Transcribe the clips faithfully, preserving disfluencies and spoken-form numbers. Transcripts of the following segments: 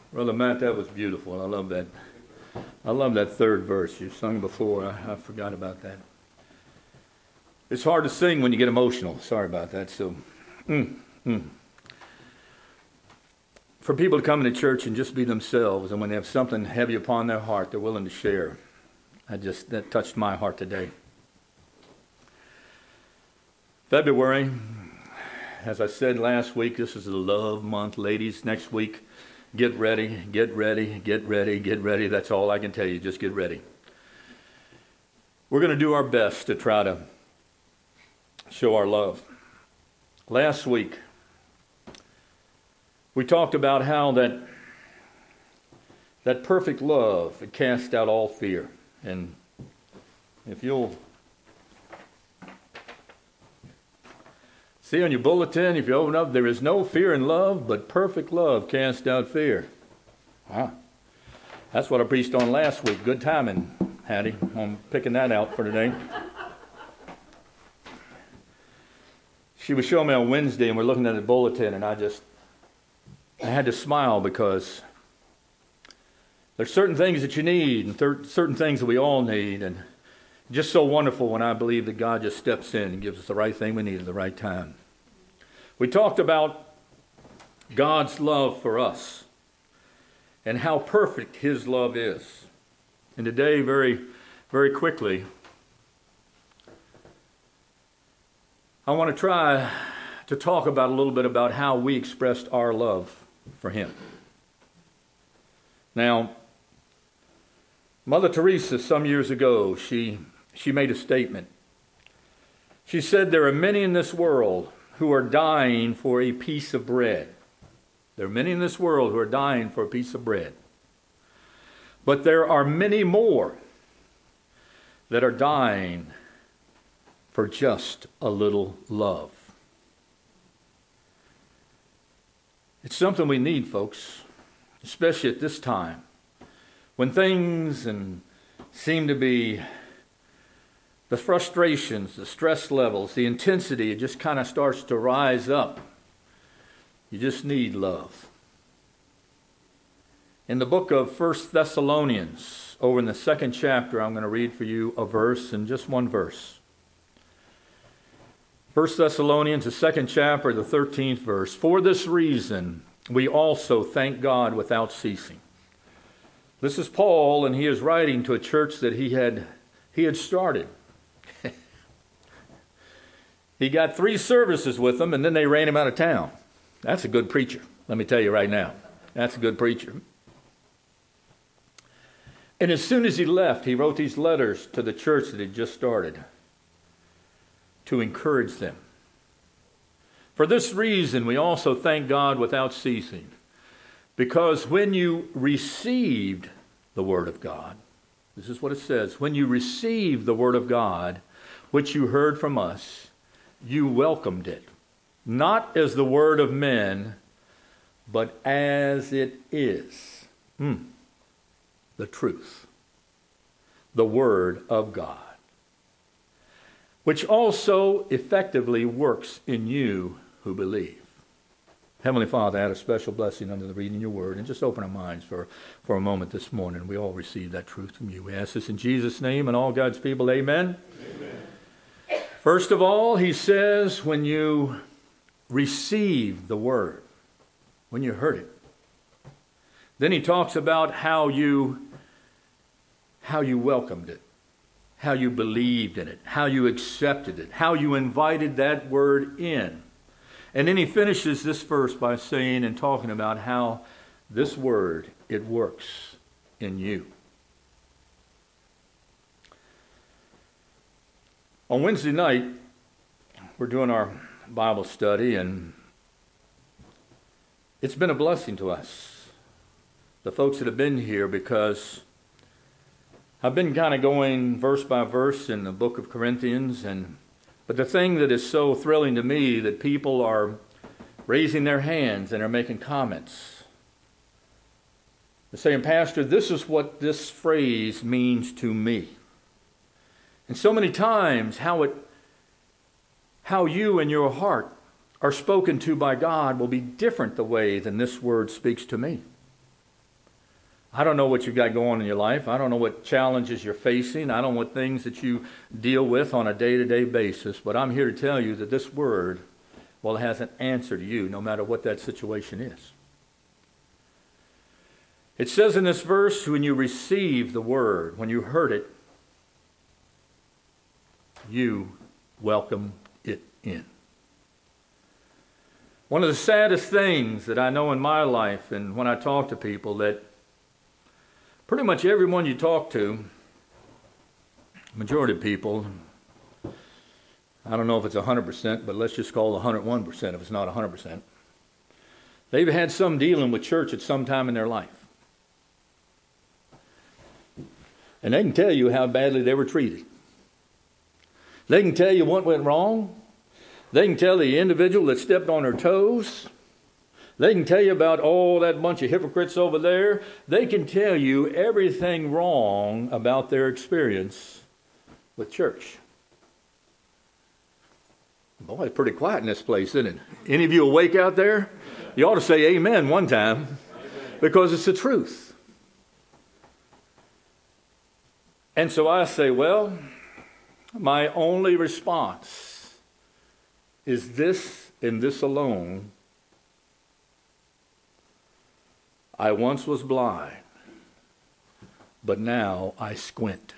Brother Matt, that was beautiful. I love that. I love that third verse you sung before. I, I forgot about that. It's hard to sing when you get emotional. Sorry about that. So, mm, mm. For people to come into church and just be themselves, and when they have something heavy upon their heart, they're willing to share. I just that touched my heart today. February, as I said last week, this is the love month, ladies. Next week, get ready, get ready, get ready, get ready. That's all I can tell you. Just get ready. We're going to do our best to try to show our love. Last week, we talked about how that that perfect love it casts out all fear. And if you'll see on your bulletin, if you open up, there is no fear in love, but perfect love casts out fear. Wow. That's what I preached on last week. Good timing, Hattie. I'm picking that out for today. She was showing me on Wednesday, and we're looking at the bulletin, and I just, I had to smile because there's certain things that you need, and thir- certain things that we all need, and just so wonderful when I believe that God just steps in and gives us the right thing we need at the right time. We talked about God's love for us and how perfect His love is. And today, very, very quickly, I want to try to talk about a little bit about how we expressed our love for Him. Now, Mother Teresa, some years ago, she she made a statement. She said, there are many in this world who are dying for a piece of bread. There are many in this world who are dying for a piece of bread. But there are many more that are dying for just a little love. It's something we need, folks, especially at this time, when things and seem to be the frustrations, the stress levels, the intensity, it just kind of starts to rise up. You just need love. In the book of First Thessalonians, over in the second chapter, I'm going to read for you a verse, and just one verse. First Thessalonians, the second chapter, the thirteenth verse. For this reason, we also thank God without ceasing. This is Paul, and he is writing to a church that he had he had started. He got three services with them, and then they ran him out of town. That's a good preacher, let me tell you right now. That's a good preacher. And as soon as he left, he wrote these letters to the church that he just started to encourage them. For this reason, we also thank God without ceasing, because when you received the Word of God, this is what it says, when you received the Word of God, which you heard from us, you welcomed it, not as the word of men, but as it is. Mm. The truth. The Word of God, which also effectively works in you who believe. Heavenly Father, add a special blessing under the reading of your word, and just open our minds for, for a moment this morning. We all receive that truth from you. We ask this in Jesus' name, and all God's people, amen. Amen. First of all, he says, when you receive the word, when you heard it. Then he talks about how you, how you welcomed it, how you believed in it, how you accepted it, how you invited that word in. And then he finishes this verse by saying and talking about how this word, it works in you. On Wednesday night, we're doing our Bible study, and it's been a blessing to us, the folks that have been here, because I've been kind of going verse by verse in the book of Corinthians, and but the thing that is so thrilling to me, that people are raising their hands and are making comments. They're saying, Pastor, this is what this phrase means to me. And so many times, how it, how you and your heart are spoken to by God will be different the way than this word speaks to me. I don't know what you've got going in your life. I don't know what challenges you're facing. I don't know what things that you deal with on a day-to-day basis. But I'm here to tell you that this word, well, it has an answer to you no matter what that situation is. It says in this verse, when you receive the word, when you heard it, you welcome it in. One of the saddest things that I know in my life and when I talk to people, that pretty much everyone you talk to, majority of people, I don't know if it's one hundred percent, but let's just call it one hundred one percent if it's not one hundred percent. They've had some dealing with church at some time in their life. And they can tell you how badly they were treated. They can tell you what went wrong. They can tell the individual that stepped on their toes. They can tell you about all that bunch of hypocrites over there. They can tell you everything wrong about their experience with church. Boy, it's pretty quiet in this place, isn't it? Any of you awake out there? You ought to say amen one time, because it's the truth. And so I say, well, my only response is this and this alone. I once was blind, but now I squint.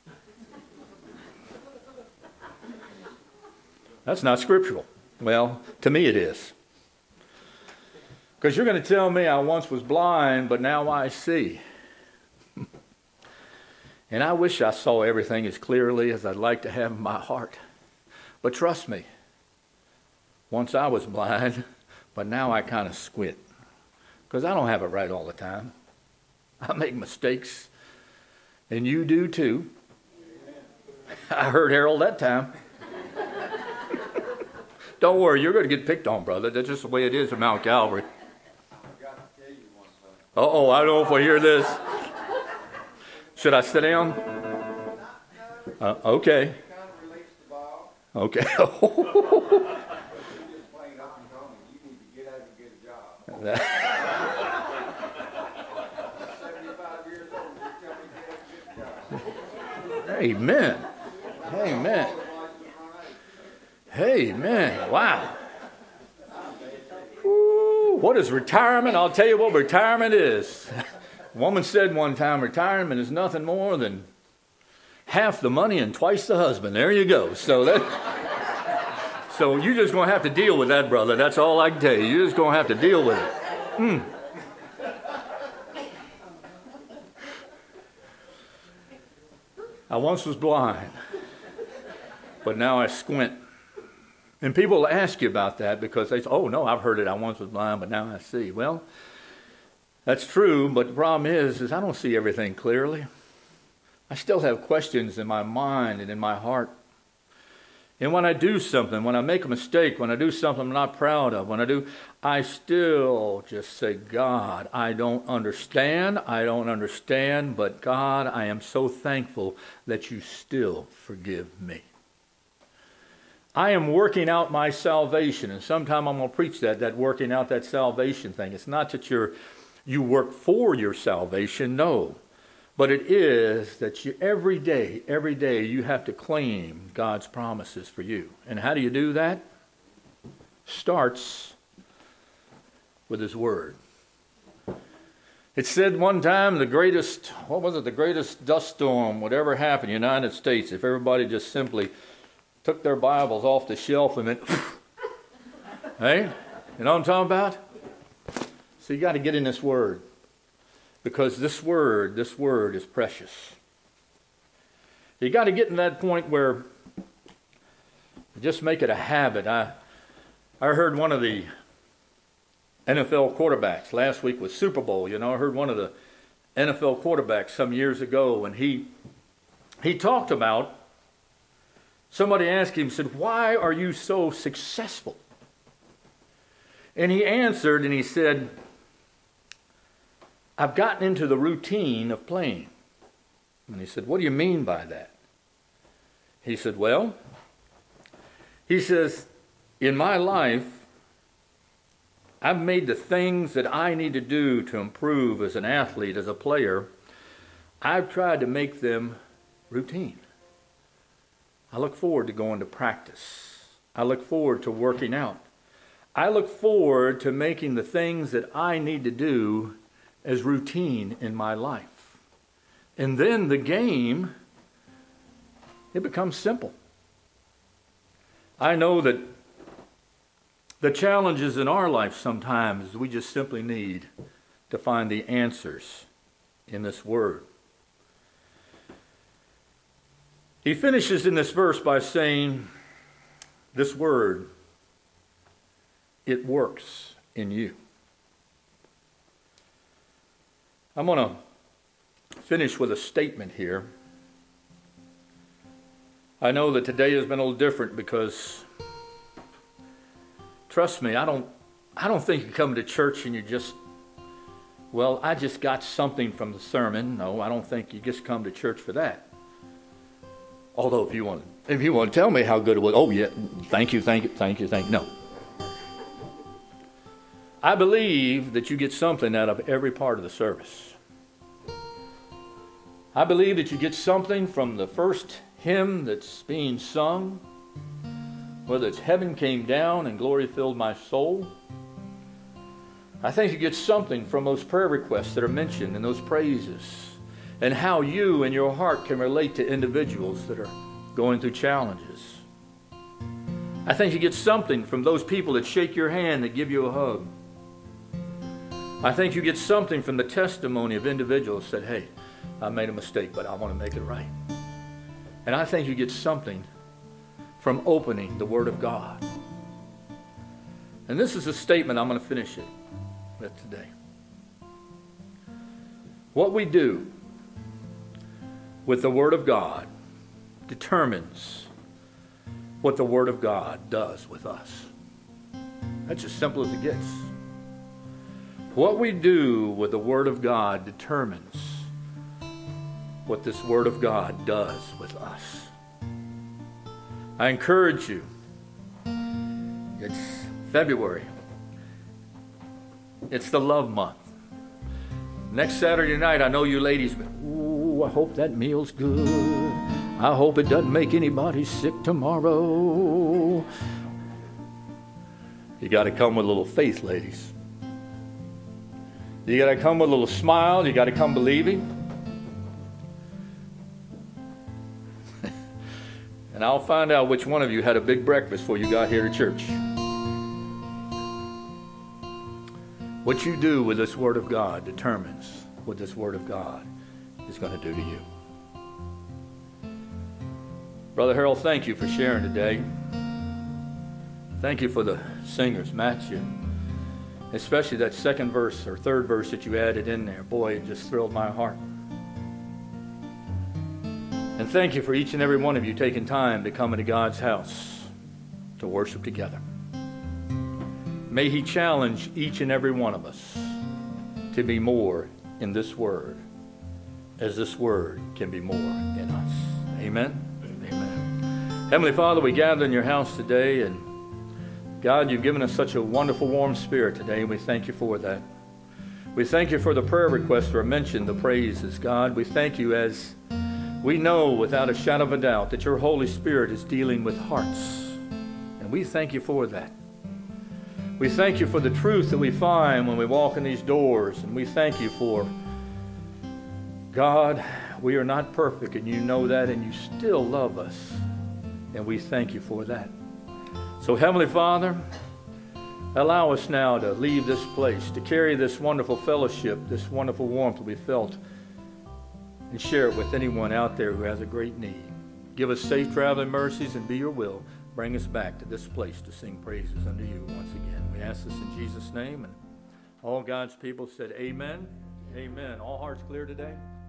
That's not scriptural. Well, to me it is. Because you're going to tell me I once was blind, but now I see. And I wish I saw everything as clearly as I'd like to have in my heart. But trust me, once I was blind, but now I kind of squint. Because I don't have it right all the time. I make mistakes. And you do too. I heard Harold that time. Don't worry, you're going to get picked on, brother. That's just the way it is at Mount Calvary. Uh-oh, I don't know if I hear this. Should I sit down? Uh, okay. Okay. Amen. Amen. Amen. Wow. Ooh, what is retirement? I'll tell you what retirement is. A woman said one time, retirement is nothing more than half the money and twice the husband. There you go. So that, so you're just going to have to deal with that, brother. That's all I can tell you. You're just going to have to deal with it. Mm. I once was blind, but now I squint. And people ask you about that because they say, oh, no, I've heard it. I once was blind, but now I see. Well, that's true, but the problem is, is I don't see everything clearly. I still have questions in my mind and in my heart. And when I do something, when I make a mistake, when I do something I'm not proud of, when I do, I still just say, God, I don't understand. I don't understand, but God, I am so thankful that you still forgive me. I am working out my salvation, and sometime I'm going to preach that, that working out that salvation thing. It's not that you're, you work for your salvation, no. But it is that you, every day, every day you have to claim God's promises for you. And how do you do that? Starts with His Word. It said one time the greatest, what was it, the greatest dust storm would ever happen in the United States if everybody just simply took their Bibles off the shelf and went, hey, you know what I'm talking about? So you got to get in this Word. Because this Word, this Word is precious. You got to get in that point where you just make it a habit. I, I heard one of the N F L quarterbacks, last week was Super Bowl, you know, I heard one of the N F L quarterbacks some years ago, and he he talked about, somebody asked him, said, why are you so successful? And he answered and he said, I've gotten into the routine of playing. And he said, what do you mean by that? He said, well, he says, in my life, I've made the things that I need to do to improve as an athlete, as a player, I've tried to make them routine. I look forward to going to practice. I look forward to working out. I look forward to making the things that I need to do as routine in my life. And then the game, it becomes simple. I know that the challenges in our life sometimes we just simply need to find the answers in this word. He finishes in this verse by saying, this word, it works in you. I'm going to finish with a statement here. I know that today has been a little different because, trust me, I don't, I don't think you come to church and you just, well, I just got something from the sermon. No, I don't think you just come to church for that. Although if you want, if you want to tell me how good it was, oh yeah, thank you, thank you, thank you, thank you. No. I believe that you get something out of every part of the service. I believe that you get something from the first hymn that's being sung, whether it's heaven came down and glory filled my soul. I think you get something from those prayer requests that are mentioned and those praises, and how you and your heart can relate to individuals that are going through challenges. I think you get something from those people that shake your hand, that give you a hug. I think you get something from the testimony of individuals that, hey, I made a mistake, but I want to make it right. And I think you get something from opening the Word of God. And this is a statement I'm going to finish it with today. What we do with the Word of God determines what the Word of God does with us. That's as simple as it gets. What we do with the Word of God determines what this Word of God does with us. I encourage you. It's February. It's the love month. Next Saturday night, I know you ladies, ooh, I hope that meal's good. I hope it doesn't make anybody sick tomorrow. You got to come with a little faith, ladies. You got to come with a little smile. You got to come believing. And I'll find out which one of you had a big breakfast before you got here to church. What you do with this Word of God determines what this Word of God is going to do to you. Brother Harold, thank you for sharing today. Thank you for the singers, Matthew. Especially that second verse or third verse that you added in there. Boy, it just thrilled my heart. And thank you for each and every one of you taking time to come into God's house to worship together. May He challenge each and every one of us to be more in this Word, as this Word can be more in us. Amen? Amen. Heavenly Father, we gather in your house today, and God, you've given us such a wonderful, warm spirit today, and we thank you for that. We thank you for the prayer requests that are mentioned, the praises. God, we thank you as we know without a shadow of a doubt that your Holy Spirit is dealing with hearts, and we thank you for that. We thank you for the truth that we find when we walk in these doors, and we thank you for, God, we are not perfect, and you know that, and you still love us, and we thank you for that. So, Heavenly Father, allow us now to leave this place, to carry this wonderful fellowship, this wonderful warmth that we felt, and share it with anyone out there who has a great need. Give us safe traveling mercies, and be your will. Bring us back to this place to sing praises unto you once again. We ask this in Jesus' name, and all God's people said amen. Amen. All hearts clear today?